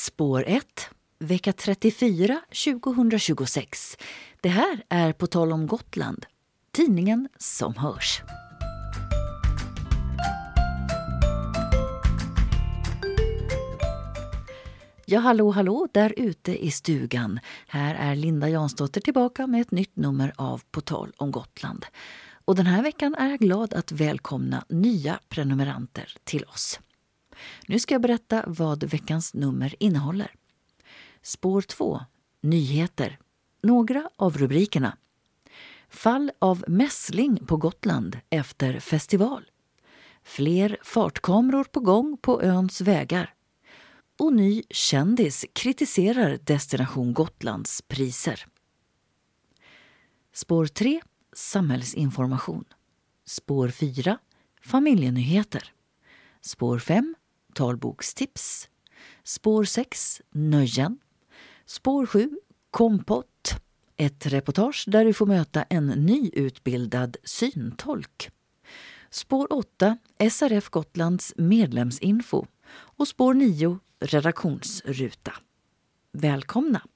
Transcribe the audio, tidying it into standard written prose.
Spår 1, vecka 34 2026. Det här är På tal om Gotland, tidningen som hörs. Ja, hallå där ute i stugan. Här är Linda Jansdotter tillbaka med ett nytt nummer av På tal om Gotland. Och den här veckan är jag glad att välkomna nya prenumeranter till oss. Nu ska jag berätta vad veckans nummer innehåller. Spår 2, nyheter. Några av rubrikerna. Fall av mässling på Gotland efter festival. Fler fartkameror på gång på öns vägar. Och ny kändis kritiserar Destination Gotlands priser. Spår 3, samhällsinformation. Spår 4, familjenyheter. Spår 5, talbokstips. Spår 6, nöjen. Spår 7, kompott. Ett reportage där du får möta en nyutbildad syntolk. Spår 8, SRF Gotlands medlemsinfo. Och spår 9, redaktionsruta. Välkomna!